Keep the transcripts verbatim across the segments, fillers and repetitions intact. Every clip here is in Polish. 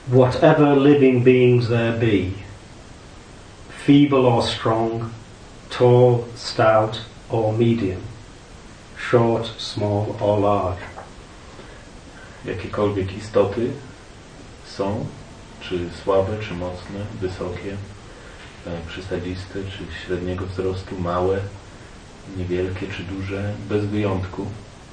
whatever living beings there be, feeble or strong, tall, stout or medium, short, small or large. Jakiekolwiek istoty są, czy słabe, czy mocne, wysokie, przysadziste, czy średniego wzrostu, małe, niewielkie, czy duże, bez wyjątku.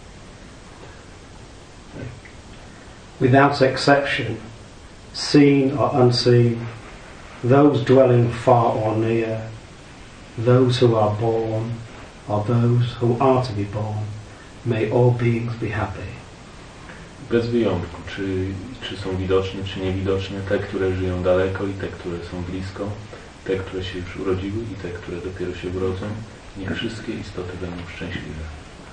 Without exception, seen or unseen, those dwelling far or near, those who are born or those who are to be born, may all beings be happy. Bez wyjątku, czy, czy są widoczne, czy niewidoczne, te, które żyją daleko i te, które są blisko, te, które się już urodziły i te, które dopiero się urodzą, niech wszystkie istoty będą szczęśliwe.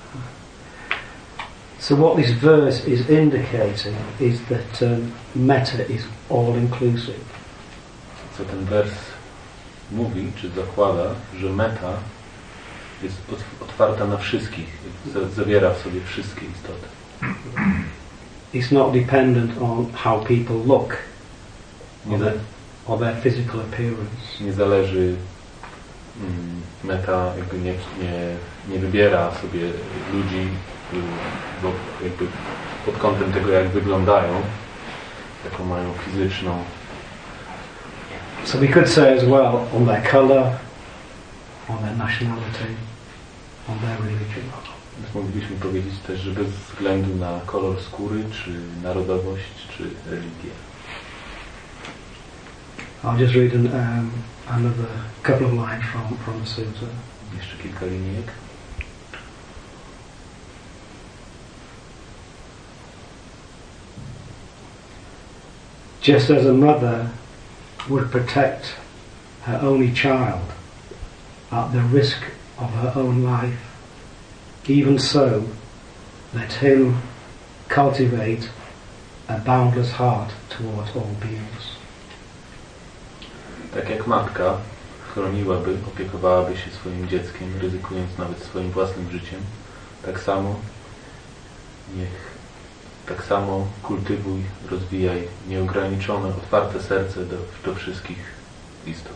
So what this verse is indicating is that um, metta is all-inclusive. Co ten wers mówi, czy zakłada, że metta jest otwarta na wszystkich, zawiera w sobie wszystkie istoty. It's not dependent on how people look or their, or their physical appearance. Nie zależy, mm, metta jakby nie, nie, nie wybiera sobie ludzi bo jakby pod kątem tego, jak wyglądają, jaką mają fizyczną. So we could say as well on their colour, on their nationality, on their religion. Więc moglibyśmy powiedzieć też, że bez względu na kolor skóry, czy narodowość, czy religię. I'll just read an, um, another couple of lines from, from the sutta. Jeszcze kilka linijek. Just as a mother would protect her only child at the risk of her own life, even so let him cultivate a boundless heart towards all beings. Tak jak matka chroniłaby, opiekowałaby się swoim dzieckiem, ryzykując nawet swoim własnym życiem, tak samo niech Tak samo kultywuj, rozwijaj nieograniczone, otwarte serce do, do wszystkich istot.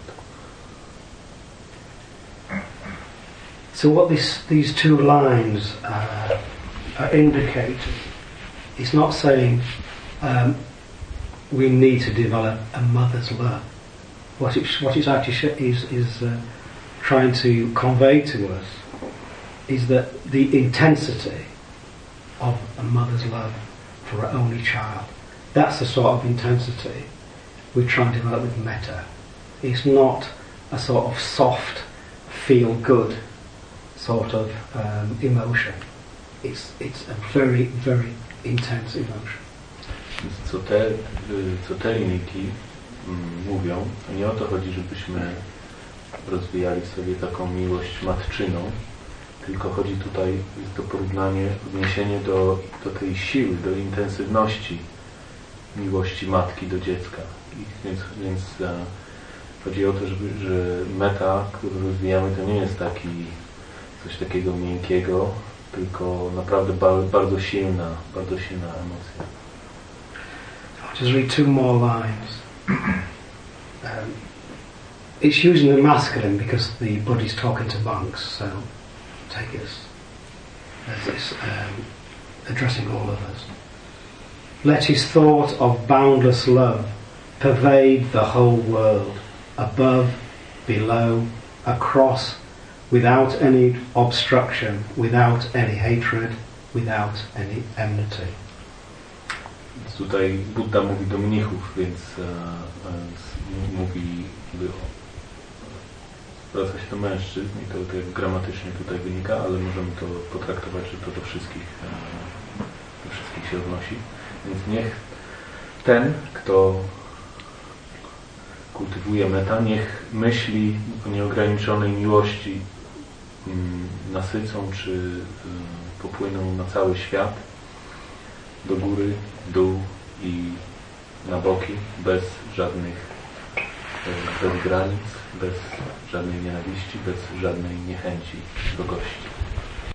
So what this, these two lines uh, are indicating, it's not saying um, we need to develop a mother's love. What it, what it's actually is, is uh, trying to convey to us is that the intensity of a mother's love for her only child, that's the sort of intensity we try and develop with metta. It's not a sort of soft, feel-good sort of um, emotion. It's, it's a very, very intense emotion. Co te, co te linijki mm, mówią, to nie o to chodzi, żebyśmy rozwijali sobie taką miłość matczyną, tylko chodzi tutaj, jest to porównanie, odniesienie do, do tej siły, do intensywności miłości matki do dziecka. I więc więc a, chodzi o to, żeby, że metta, którą rozwijamy, to nie jest taki coś takiego miękkiego, tylko naprawdę ba, bardzo silna, bardzo silna emocja. I'll just read two more lines. Um, it's using the masculine because the Buddha's talking to monks, so take it as it's um, addressing all of us. Let his thought of boundless love pervade the whole world, above, below, across, without any obstruction, without any hatred, without any enmity. Więc tutaj Buddha mówi do mnichów, więc e, e, mówi by zwraca się do mężczyzn i to tak gramatycznie tutaj wynika, ale możemy to potraktować, że to do wszystkich, e, do wszystkich się odnosi. Więc niech ten, kto kultywuje metta, niech myśli o nieograniczonej miłości m, nasycą czy y, popłyną na cały świat, do góry, w dół i na boki, bez żadnych, bez granic, bez żadnej nienawiści, bez żadnej niechęci do gości.